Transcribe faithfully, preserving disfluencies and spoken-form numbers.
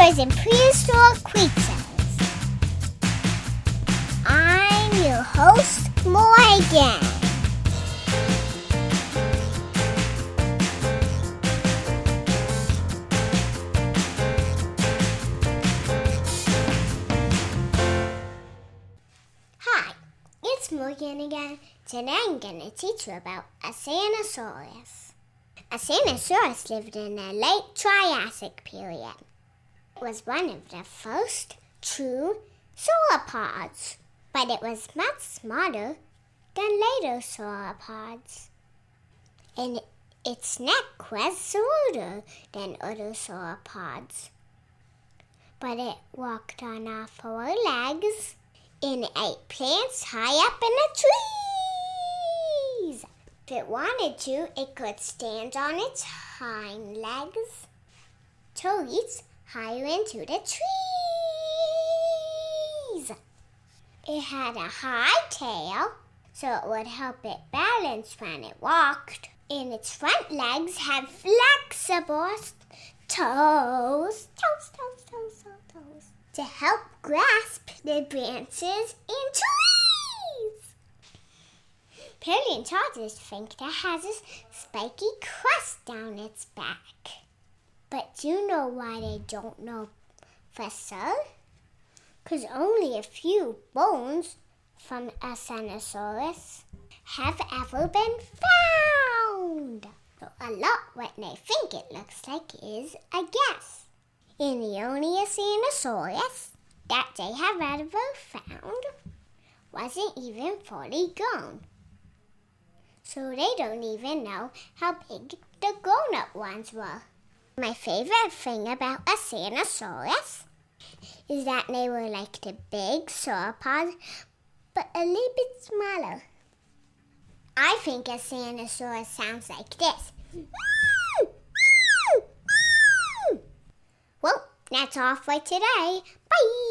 dinosaurs in prehistoric creatures. I'm your host, Morgan. Hi, it's Morgan again. Today I'm going to teach you about a Spinosaurus. A Spinosaurus lived in the late Triassic period. It was one of the first true sauropods, but it was much smaller than later sauropods. And its neck was shorter than other sauropods. But it walked on all four legs and ate plants high up in the trees. If it wanted to, it could stand on its hind legs to reach higher into the trees. It had a high tail, so it would help it balance when it walked. And its front legs had flexible toes, toes, toes, toes, toes, toes, to help grasp the branches and trees. Paleontologists think that has a spiky crust down its back. But do you know why they don't know for sure? Because only a few bones from a Spinosaurus have ever been found. So a lot what they think it looks like is a guess. And the only Spinosaurus that they have ever found wasn't even fully grown. So they don't even know how big the grown-up ones were. My favorite thing about a Spinosaurus is that they were like the big sauropods, but a little bit smaller. I think a Spinosaurus sounds like this. Well, that's all for today. Bye!